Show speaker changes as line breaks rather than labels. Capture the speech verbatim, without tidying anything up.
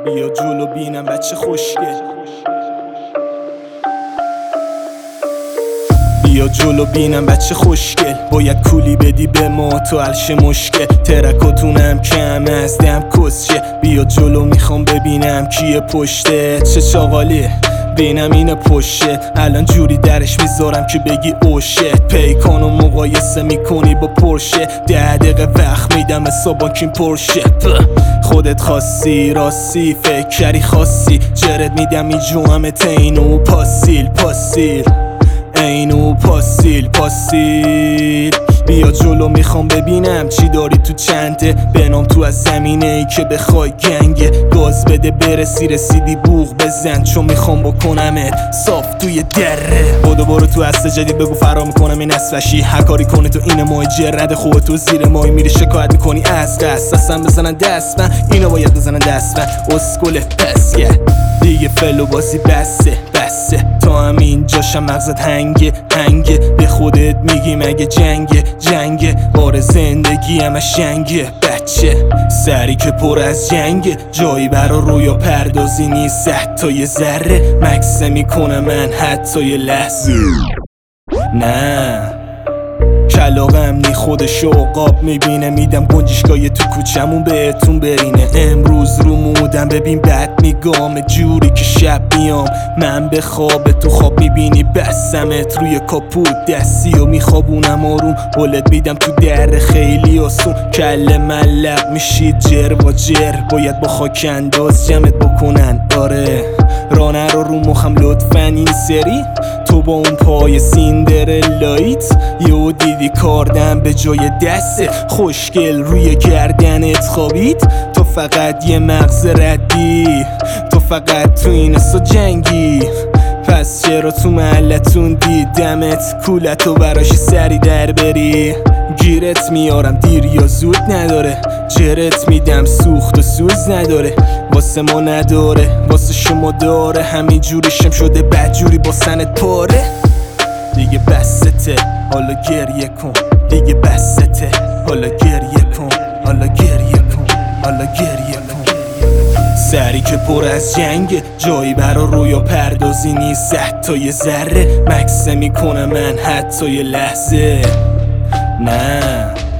بیا جلو بینم بچه خوشگل، بیا جلو بینم بچه خوشگل. باید کولی بدی به ما تو حلش مشکل، ترکاتونم کم از دم کسچه. بیا جلو میخوام ببینم کیه پشته، چه چاقالیه بینم اینه پشه. الان جوری درش میذارم که بگی اوشت. پیکانو مقایسه میکنی با پرشه، ده دقیقه وقت میدم حساباکین پرشه. خودت خاصی راستی فکر کردی خاصی، جرد میدم اینجا همه تینو پاسیل پاسیل اینو پاسیل پاسیل. بیا جلو میخوام ببینم چی داری تو چنده، بنام تو از زمینه ای که بخوای گنگه. گاز بده برسی رسیدی بوغ بزن، چون میخوام بکنمت صاف توی دره. بودو برو تو اصل جدید بگو فرا میکنم این اسفشی، هر کاری کنی تو این ماه جرد خوب تو زیر مای میری شکایت میکنی از قصد. اصلا بزنن دست من اینو باید بزنن دست من، اسکل پسکه دیگه فلو بازی بسه بسه. تا همین جاشم مغزت هنگه هنگه، به خودت میگی مگه جنگه جنگه. بار زندگی همش جنگه بچه، سری که پر از جنگه. جایی برا رویا پردازی نیست حتی یه ذره، مکسه میکنه من حتی یه لحظه. نه کلاغم نی خودشو قاب میبینه، میدم گنجشگاه تو کوچمون بهتون برینه. امروز رو مودم ببین بد میگام، جوری که شب میام من به خواب. تو خواب میبینی بسمت روی کاپوت دستی و میخوابونم آروم، ولت میدم تو در خیلی آسون. کل ملق میشید جر و جر، باید با خاک انداز جمعت بکنن. آره رانه رو رو مخم لطفا این سری، تو با اون پای سیندرلایت یهو دیدی کاردم به جای دسته. خوشگل روی گردنت خوابید، تو فقط یه مغز ردی، تو فقط تو این سو جنگی. پس چرا تو محلتون دیدمت کولتو براشی سری در بری. گیرت میارم دیر یا زود نداره، جرت میدم سوخت و سوز نداره. واسه ما نداره واسه شما داره، همین جوریشم شده بدجوری با سنت پاره. دیگه بسته حالا گریه کن، دیگه بسته حالا گریه کن، حالا گریه کن، حالا گریه کن. سری که پر از جنگه، جایی برا رویا پردازی نیست حتی یه ذره، مکسه میکنه من حتی یه لحظه. نه